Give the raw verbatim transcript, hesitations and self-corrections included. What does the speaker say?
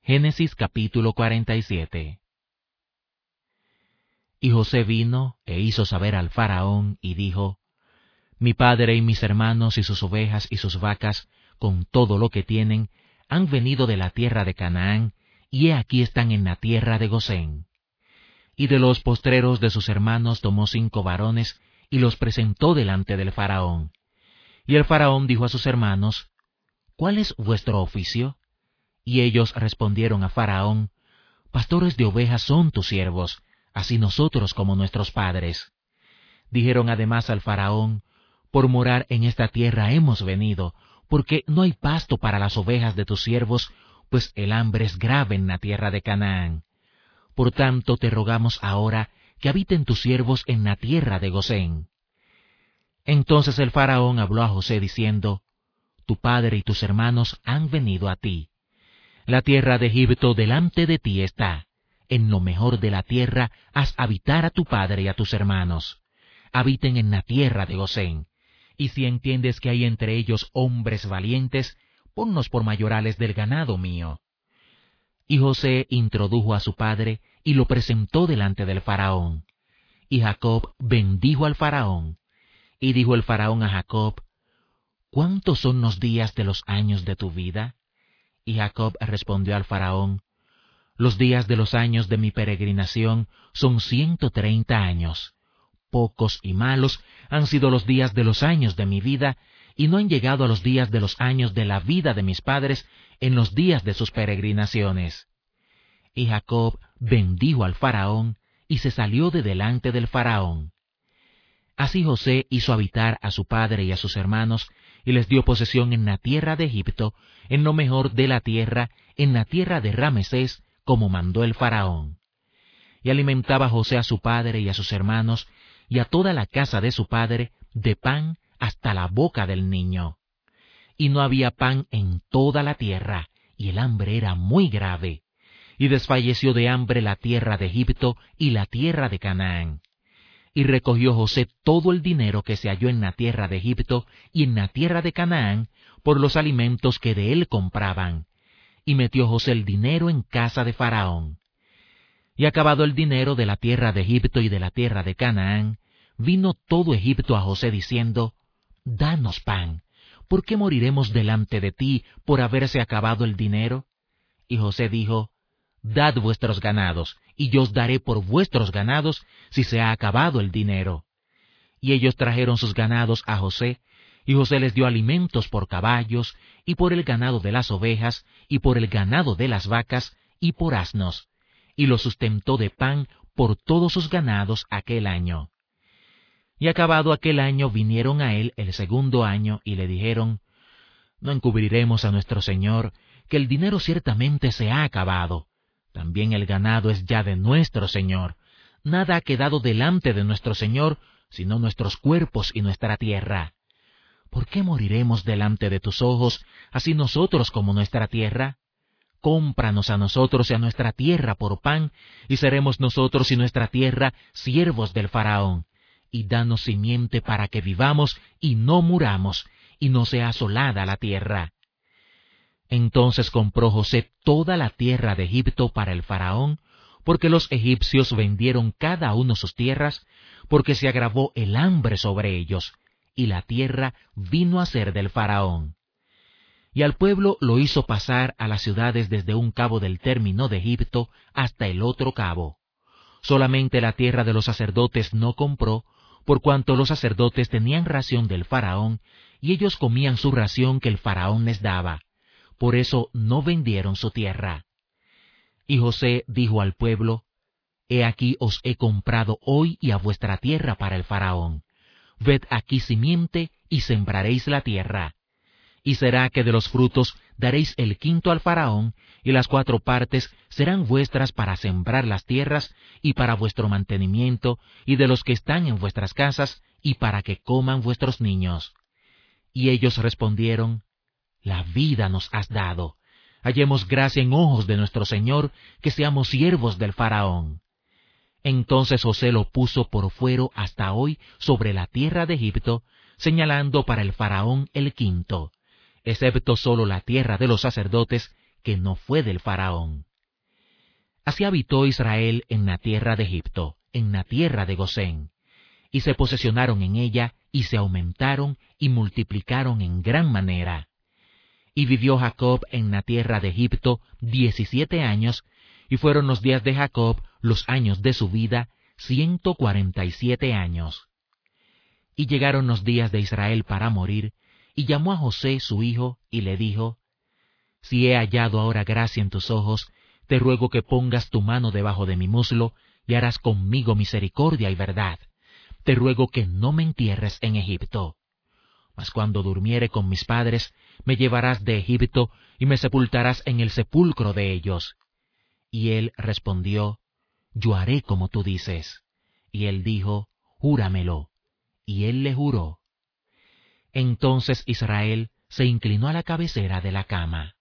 Génesis capítulo cuarenta y siete. Y José vino e hizo saber al faraón, y dijo: Mi padre y mis hermanos y sus ovejas y sus vacas, con todo lo que tienen, han venido de la tierra de Canaán, y he aquí están en la tierra de Gosén. Y de los postreros de sus hermanos tomó cinco varones, y los presentó delante del faraón. Y el faraón dijo a sus hermanos: ¿Cuál es vuestro oficio? Y ellos respondieron a Faraón: Pastores de ovejas son tus siervos, así nosotros como nuestros padres. Dijeron además al Faraón: Por morar en esta tierra hemos venido, porque no hay pasto para las ovejas de tus siervos, pues el hambre es grave en la tierra de Canaán. Por tanto te rogamos ahora que habiten tus siervos en la tierra de Gosén. Entonces el Faraón habló a José diciendo: Tu padre y tus hermanos han venido a ti. La tierra de Egipto delante de ti está. En lo mejor de la tierra haz habitar a tu padre y a tus hermanos. Habiten en la tierra de Gosén. Y si entiendes que hay entre ellos hombres valientes, ponnos por mayorales del ganado mío. Y José introdujo a su padre y lo presentó delante del faraón. Y Jacob bendijo al faraón. Y dijo el faraón a Jacob: ¿Cuántos son los días de los años de tu vida? Y Jacob respondió al faraón: Los días de los años de mi peregrinación son ciento treinta años. Pocos y malos han sido los días de los años de mi vida, y no han llegado a los días de los años de la vida de mis padres en los días de sus peregrinaciones. Y Jacob bendijo al faraón, y se salió de delante del faraón. Así José hizo habitar a su padre y a sus hermanos, y les dio posesión en la tierra de Egipto, en lo mejor de la tierra, en la tierra de Ramesés, como mandó el faraón. Y alimentaba José a su padre y a sus hermanos, y a toda la casa de su padre, de pan hasta la boca del niño. Y no había pan en toda la tierra, y el hambre era muy grave. Y desfalleció de hambre la tierra de Egipto y la tierra de Canaán. Y recogió José todo el dinero que se halló en la tierra de Egipto y en la tierra de Canaán, por los alimentos que de él compraban. Y metió José el dinero en casa de Faraón. Y acabado el dinero de la tierra de Egipto y de la tierra de Canaán, vino todo Egipto a José diciendo: Danos pan, ¿por qué moriremos delante de ti por haberse acabado el dinero? Y José dijo: Dad vuestros ganados, y yo os daré por vuestros ganados si se ha acabado el dinero. Y ellos trajeron sus ganados a José, y José les dio alimentos por caballos, y por el ganado de las ovejas, y por el ganado de las vacas, y por asnos, y los sustentó de pan por todos sus ganados aquel año. Y acabado aquel año vinieron a él el segundo año, y le dijeron: No encubriremos a nuestro señor, que el dinero ciertamente se ha acabado. También el ganado es ya de nuestro señor. Nada ha quedado delante de nuestro señor, sino nuestros cuerpos y nuestra tierra. ¿Por qué moriremos delante de tus ojos, así nosotros como nuestra tierra? Cómpranos a nosotros y a nuestra tierra por pan, y seremos nosotros y nuestra tierra siervos del faraón. Y danos simiente para que vivamos y no muramos, y no sea asolada la tierra. Entonces compró José toda la tierra de Egipto para el faraón, porque los egipcios vendieron cada uno sus tierras, porque se agravó el hambre sobre ellos, y la tierra vino a ser del faraón. Y al pueblo lo hizo pasar a las ciudades desde un cabo del término de Egipto hasta el otro cabo. Solamente la tierra de los sacerdotes no compró, por cuanto los sacerdotes tenían ración del faraón, y ellos comían su ración que el faraón les daba. Por eso no vendieron su tierra. Y José dijo al pueblo: He aquí os he comprado hoy y a vuestra tierra para el faraón. Ved aquí simiente y sembraréis la tierra. Y será que de los frutos daréis el quinto al faraón, y las cuatro partes serán vuestras para sembrar las tierras, y para vuestro mantenimiento, y de los que están en vuestras casas, y para que coman vuestros niños. Y ellos respondieron: La vida nos has dado. Hallemos gracia en ojos de nuestro Señor, que seamos siervos del faraón. Entonces José lo puso por fuero hasta hoy sobre la tierra de Egipto, señalando para el faraón el quinto, excepto solo la tierra de los sacerdotes, que no fue del faraón. Así habitó Israel en la tierra de Egipto, en la tierra de Gosén, y se posesionaron en ella, y se aumentaron y multiplicaron en gran manera. Y vivió Jacob en la tierra de Egipto diecisiete años, y fueron los días de Jacob, los años de su vida, ciento cuarenta y siete años. Y llegaron los días de Israel para morir, y llamó a José su hijo, y le dijo, Si he hallado ahora gracia en tus ojos, te ruego que pongas tu mano debajo de mi muslo, y harás conmigo misericordia y verdad. Te ruego que no me entierres en Egipto. Mas cuando durmiere con mis padres, me llevarás de Egipto, y me sepultarás en el sepulcro de ellos. Y él respondió, Yo haré como tú dices. Y él dijo, Júramelo. Y él le juró. Entonces Israel se inclinó a la cabecera de la cama.